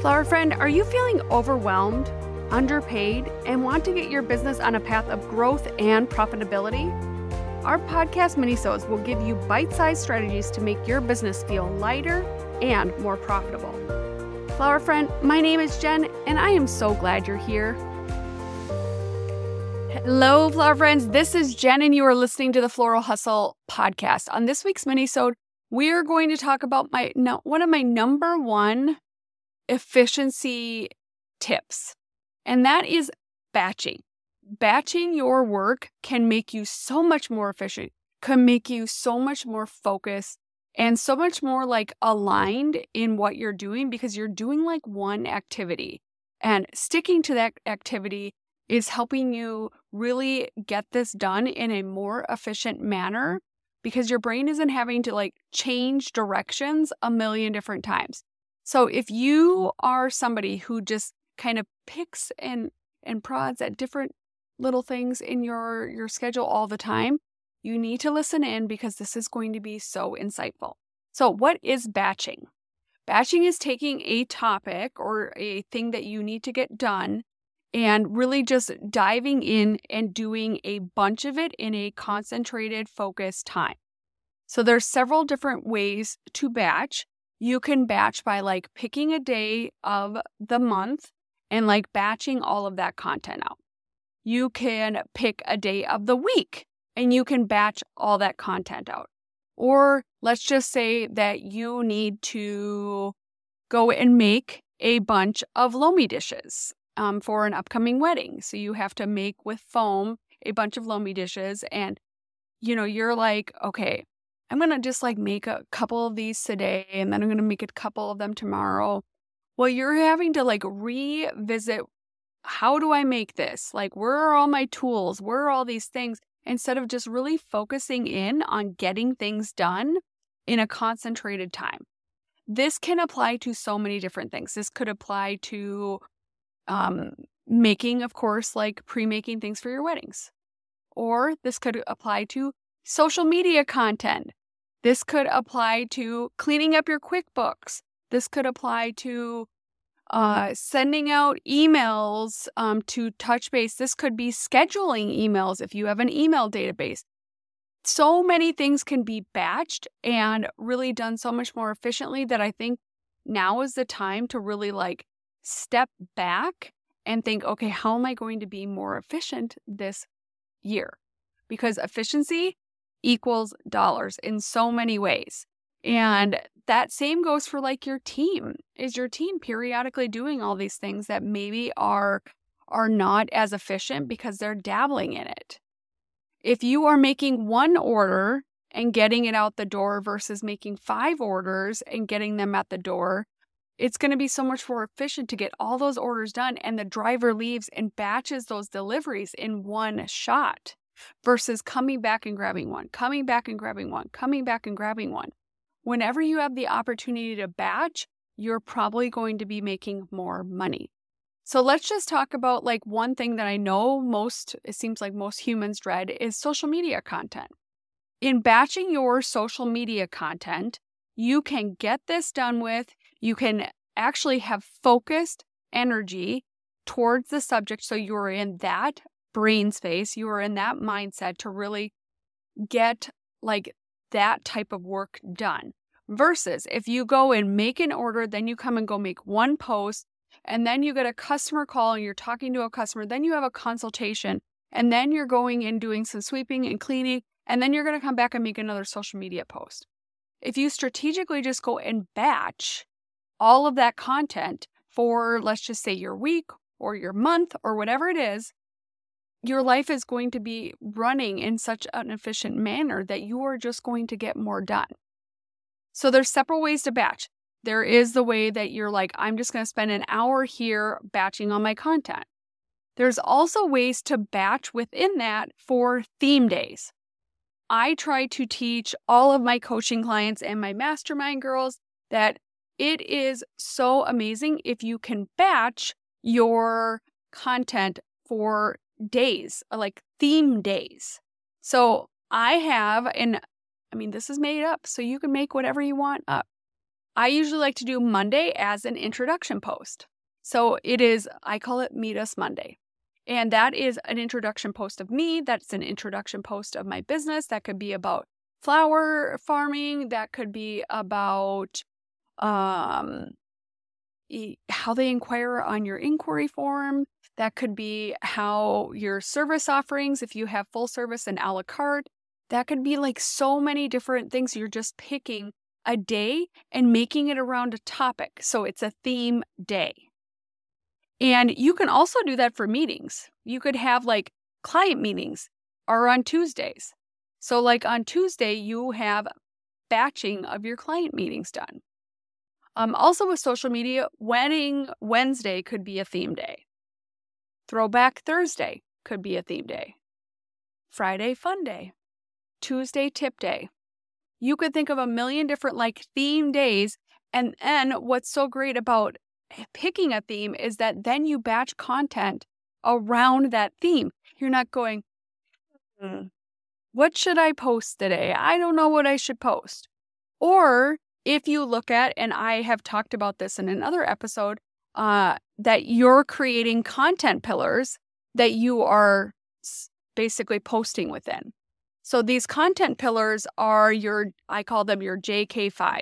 Flower friend, are you feeling overwhelmed, underpaid, and want to get your business on a path of growth and profitability? Our podcast minisodes will give you bite-sized strategies to make your business feel lighter and more profitable. Flower friend, my name is Jen, and I am so glad you're here. Hello, flower friends. This is Jen, and you are listening to the Floral Hustle podcast. On this week's minisode, we are going to talk about one of my number one efficiency tips, and that is batching. Batching your work can make you so much more efficient, can make you so much more focused, and so much more aligned in what you're doing because you're doing one activity. And sticking to that activity is helping you really get this done in a more efficient manner because your brain isn't having to change directions a million different times. So if you are somebody who just kind of picks and prods at different little things in your schedule all the time, you need to listen in because this is going to be so insightful. So what is batching? Batching is taking a topic or a thing that you need to get done and really just diving in and doing a bunch of it in a concentrated, focused time. So there's several different ways to batch. You can batch by picking a day of the month and batching all of that content out. You can pick a day of the week and you can batch all that content out. Or let's just say that you need to go and make a bunch of Lomi dishes for an upcoming wedding. So you have to make with foam a bunch of Lomi dishes and you're okay, I'm going to just make a couple of these today and then I'm going to make a couple of them tomorrow. Well, you're having to revisit, how do I make this? Where are all my tools? Where are all these things? Instead of just really focusing in on getting things done in a concentrated time. This can apply to so many different things. This could apply to making, of course, pre-making things for your weddings. Or this could apply to social media content. This could apply to cleaning up your QuickBooks. This could apply to sending out emails to touch base. This could be scheduling emails if you have an email database. So many things can be batched and really done so much more efficiently that I think now is the time to really step back and think, okay, how am I going to be more efficient this year? Because efficiency equals dollars in so many ways. And that same goes for your team. Is your team periodically doing all these things that maybe are not as efficient because they're dabbling in it? If you are making one order and getting it out the door versus making 5 orders and getting them at the door, it's going to be so much more efficient to get all those orders done and the driver leaves and batches those deliveries in one shot versus coming back and grabbing one, coming back and grabbing one, coming back and grabbing one. Whenever you have the opportunity to batch, you're probably going to be making more money. So let's just talk about one thing that I know it seems like most humans dread is social media content. In batching your social media content, you can get this done with, you can actually have focused energy towards the subject. So you're in that brain space, you are in that mindset to really get that type of work done. Versus if you go and make an order, then you come and go make one post, and then you get a customer call and you're talking to a customer, then you have a consultation, and then you're going and doing some sweeping and cleaning, and then you're going to come back and make another social media post. If you strategically just go and batch all of that content for, let's just say, your week or your month or whatever it is, your life is going to be running in such an efficient manner that you are just going to get more done. So there's several ways to batch. There is the way that you're I'm just going to spend an hour here batching on my content. There's also ways to batch within that for theme days. I try to teach all of my coaching clients and my mastermind girls that it is so amazing if you can batch your content for days, theme days. So I have, and this is made up, so you can make whatever you want up. I usually like to do Monday as an introduction post. So I call it Meet Us Monday. And that is an introduction post of me. That's an introduction post of my business. That could be about flower farming. That could be about how they inquire on your inquiry form. That could be how your service offerings, if you have full service and a la carte. That could be like so many different things. You're just picking a day and making it around a topic. So it's a theme day. And you can also do that for meetings. You could have like client meetings are on Tuesdays. So like on Tuesday, you have batching of your client meetings done. Also with social media, Wedding Wednesday could be a theme day. Throwback Thursday could be a theme day. Friday Fun Day. Tuesday Tip Day. You could think of a million different like theme days. And then what's so great about picking a theme is that then you batch content around that theme. You're not going, what should I post today? I don't know what I should post. Or if you look at, and I have talked about this in another episode, that you're creating content pillars that you are basically posting within. So these content pillars are I call them your JK5.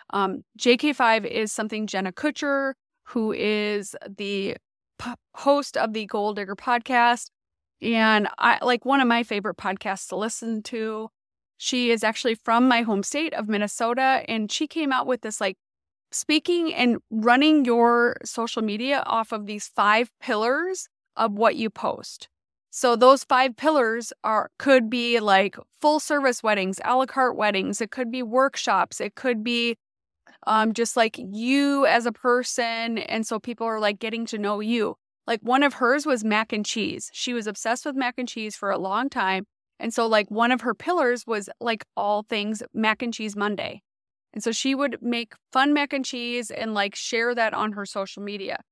JK5 is something Jenna Kutcher, who is the host of the Goal Digger podcast, and one of my favorite podcasts to listen to. She is actually from my home state of Minnesota, and she came out with this like speaking and running your social media off of these 5 pillars of what you post. So those 5 pillars could be like full service weddings, a la carte weddings. It could be workshops. It could be just like you as a person. And so people are like getting to know you. Like one of hers was mac and cheese. She was obsessed with mac and cheese for a long time. And so like one of her pillars was like all things Mac and Cheese Monday. And so she would make fun mac and cheese and like share that on her social media.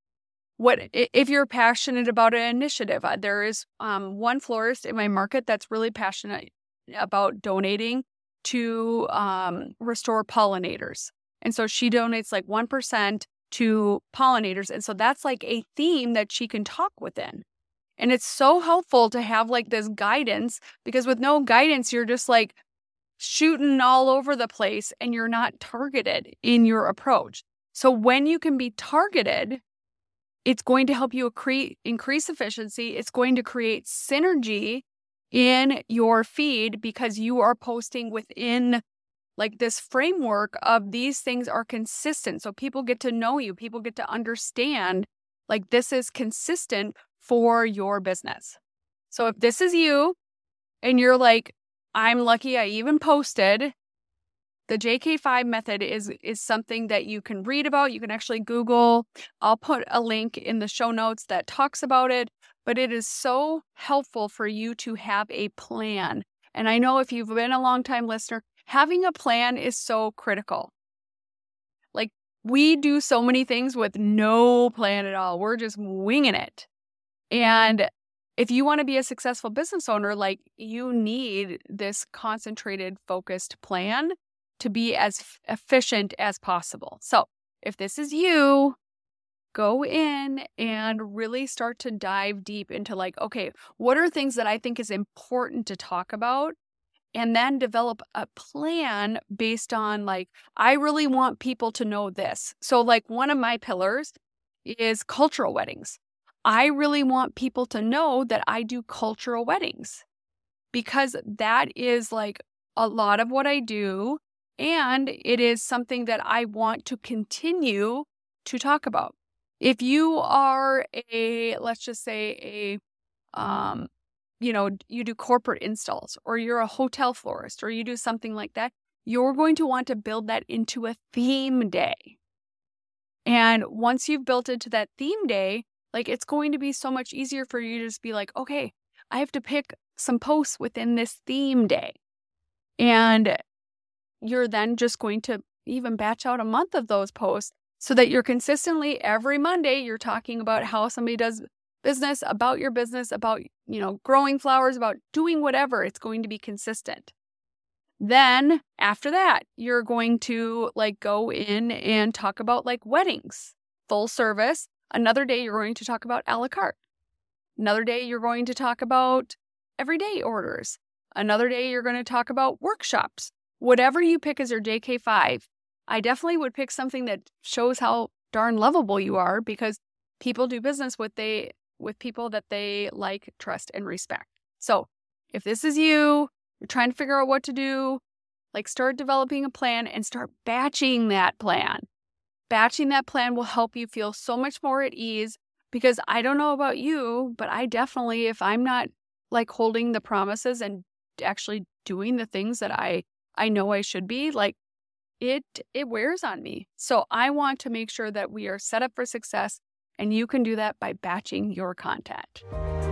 If you're passionate about an initiative, there is one florist in my market that's really passionate about donating to restore pollinators. And so she donates like 1% to pollinators. And so that's like a theme that she can talk within. And it's so helpful to have like this guidance, because with no guidance, you're just like shooting all over the place and you're not targeted in your approach. So when you can be targeted, it's going to help you increase efficiency. It's going to create synergy in your feed because you are posting within like this framework of these things are consistent. So people get to know you. People get to understand like this is consistent for your business. So if this is you and you're like, I'm lucky I even posted, the JK5 method is something that you can read about. You can actually Google. I'll put a link in the show notes that talks about it, but it is so helpful for you to have a plan. And I know if you've been a long-time listener, having a plan is so critical. Like we do so many things with no plan at all. We're just winging it. And if you want to be a successful business owner, like you need this concentrated, focused plan to be as efficient as possible. So if this is you, go in and really start to dive deep into like, okay, what are things that I think is important to talk about? And then develop a plan based on like, I really want people to know this. So like one of my pillars is cultural weddings. I really want people to know that I do cultural weddings because that is like a lot of what I do. And it is something that I want to continue to talk about. If you are let's just say you do corporate installs or you're a hotel florist or you do something like that, you're going to want to build that into a theme day. And once you've built into that theme day, like it's going to be so much easier for you to just be like, okay, I have to pick some posts within this theme day. And you're then just going to even batch out a month of those posts so that you're consistently every Monday, you're talking about how somebody does business, about your business, about, growing flowers, about doing whatever. It's going to be consistent. Then after that, you're going to go in and talk about weddings, full service. Another day, you're going to talk about a la carte. Another day, you're going to talk about everyday orders. Another day, you're going to talk about workshops. Whatever you pick as your JK5, I definitely would pick something that shows how darn lovable you are, because people do business with people that they like, trust, and respect. So if this is you're trying to figure out what to do, start developing a plan and start batching that plan. Batching that plan will help you feel so much more at ease, because I don't know about you, but I definitely, if I'm not holding the promises and actually doing the things that I know I should be, it wears on me. So I want to make sure that we are set up for success, and you can do that by batching your content.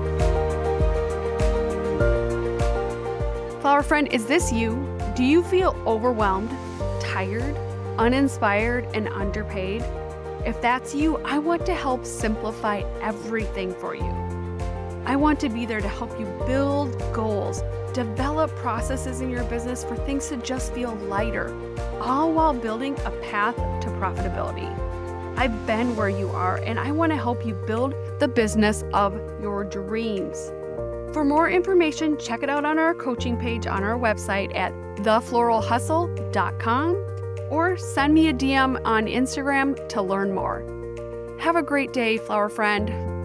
Flower friend, is this you? Do you feel overwhelmed, tired, uninspired, and underpaid? If that's you, I want to help simplify everything for you. I want to be there to help you build goals, develop processes in your business for things to just feel lighter, all while building a path to profitability. I've been where you are, and I want to help you build the business of your dreams. For more information, check it out on our coaching page on our website at thefloralhustle.com, or send me a DM on Instagram to learn more. Have a great day, flower friend.